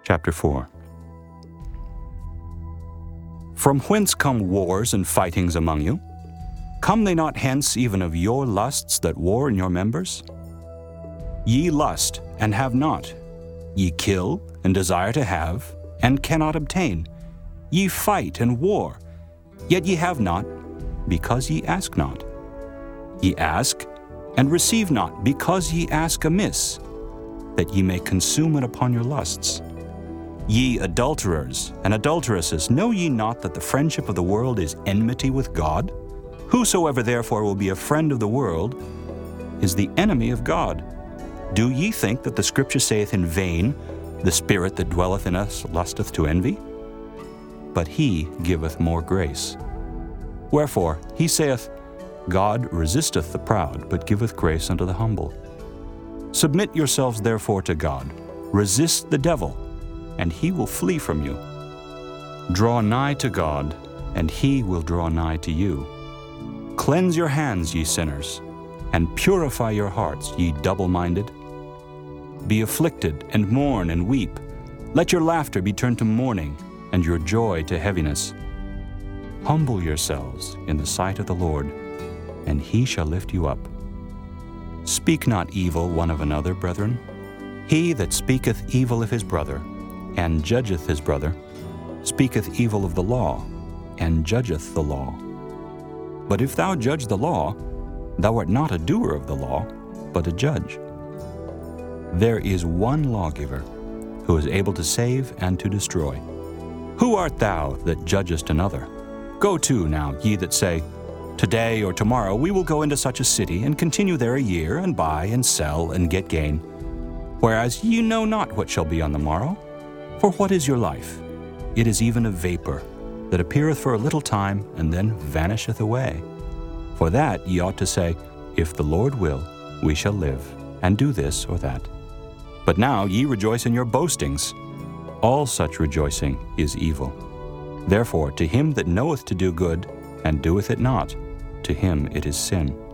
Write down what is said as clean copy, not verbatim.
Chapter 4. From whence come wars and fightings among you? Come they not hence even of your lusts that war in your members? Ye lust, and have not. Ye kill, and desire to have, and cannot obtain. Ye fight and war, yet ye have not, because ye ask not. Ye ask, and receive not, because ye ask amiss, that ye may consume it upon your lusts. Ye adulterers and adulteresses, know ye not that the friendship of the world is enmity with God? Whosoever therefore will be a friend of the world is the enemy of God. Do ye think that the Scripture saith in vain, The Spirit that dwelleth in us lusteth to envy? But he giveth more grace. Wherefore he saith, God resisteth the proud, but giveth grace unto the humble. Submit yourselves therefore to God. Resist the devil, and he will flee from you. Draw nigh to God, and he will draw nigh to you. Cleanse your hands, ye sinners, and purify your hearts, ye double-minded. Be afflicted, and mourn, and weep. Let your laughter be turned to mourning, and your joy to heaviness. Humble yourselves in the sight of the Lord, and he shall lift you up. Speak not evil one of another, brethren. He that speaketh evil of his brother, and judgeth his brother, speaketh evil of the law, and judgeth the law. But if thou judge the law, thou art not a doer of the law, but a judge. There is one lawgiver, who is able to save and to destroy. Who art thou that judgest another? Go to now, ye that say, Today or tomorrow we will go into such a city, and continue there a year, and buy and sell, and get gain. Whereas ye know not what shall be on the morrow. For what is your life? It is even a vapor, that appeareth for a little time, and then vanisheth away. For that ye ought to say, If the Lord will, we shall live, and do this or that. But now ye rejoice in your boastings. All such rejoicing is evil. Therefore to him that knoweth to do good, and doeth it not, to him it is sin.